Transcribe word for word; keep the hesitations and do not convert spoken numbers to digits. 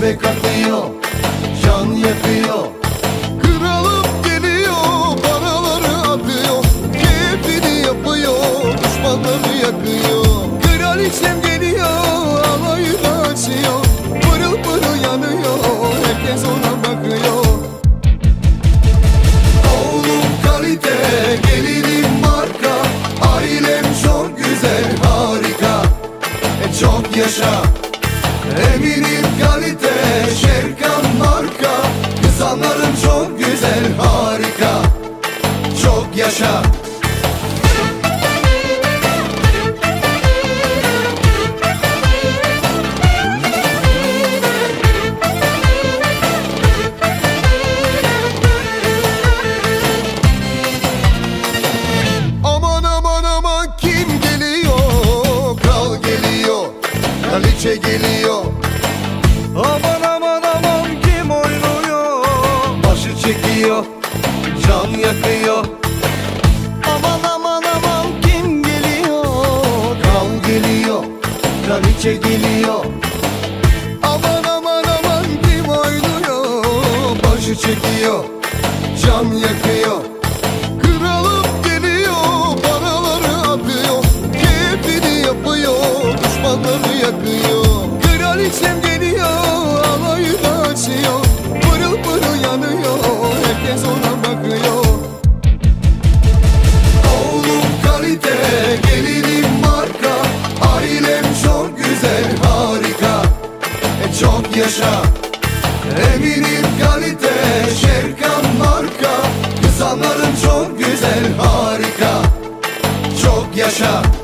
Yürek akıyor, can yakıyor. Kralım geliyor, paraları atıyor, keyfini yapıyor, düşmanları yakıyor. Kraliçem geliyor, alayı da açıyor, pırıl pırıl yanıyor, herkes ona bakıyor. Oğlum kalite, gelinim marka, ailem çok güzel, harika. E çok yaşa, eminim kalite, Şerkan marka. Kızanlarım çok güzel, harika. Çok yaşa. Aman aman aman, kim geliyor? Kral geliyor, kraliçe geliyor. Aman aman aman, kim oynuyor? Başı çekiyor, can yakıyor. Aman aman aman, kim geliyor? Kral geliyor, kraliçe geliyor. Aman aman aman, kim oynuyor? Başı çekiyor, can yakıyor. Kralım geliyor, paraları atıyor, keyfini yapıyor, düşmanları yakıyor. Kraliçem geliyor, alayı da açıyor, pırıl pırıl yanıyor, herkes ona bakıyor. Oğlum kalite, gelinim marka, ailem çok güzel, harika. E çok yaşa, eminim kalite, Şerkan marka. Kızanlarım çok güzel, harika. Çok yaşa.